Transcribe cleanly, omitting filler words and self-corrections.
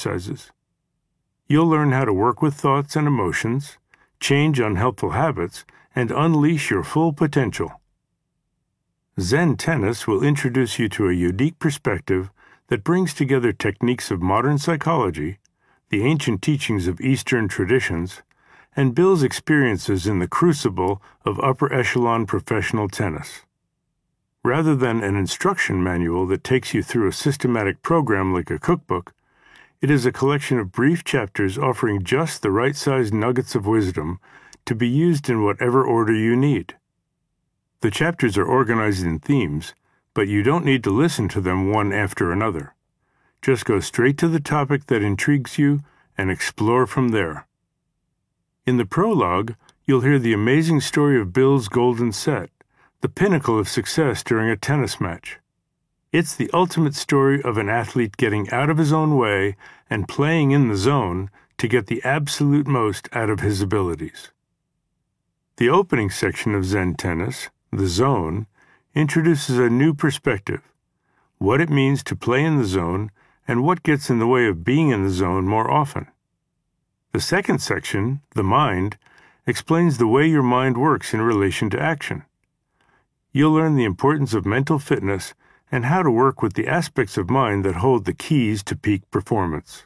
exercises. You'll learn how to work with thoughts and emotions, change unhelpful habits, and unleash your full potential. Zen Tennis will introduce you to a unique perspective that brings together techniques of modern psychology, the ancient teachings of Eastern traditions, and builds experiences in the crucible of upper echelon professional tennis. Rather than an instruction manual that takes you through a systematic program like a cookbook, it is a collection of brief chapters offering just the right-sized nuggets of wisdom to be used in whatever order you need. The chapters are organized in themes, but you don't need to listen to them one after another. Just go straight to the topic that intrigues you and explore from there. In the prologue, you'll hear the amazing story of Bill's golden set, the pinnacle of success during a tennis match. It's the ultimate story of an athlete getting out of his own way and playing in the zone to get the absolute most out of his abilities. The opening section of Zen Tennis, the zone, introduces a new perspective, what it means to play in the zone and what gets in the way of being in the zone more often. The second section, the mind, explains the way your mind works in relation to action. You'll learn the importance of mental fitness and how to work with the aspects of mind that hold the keys to peak performance.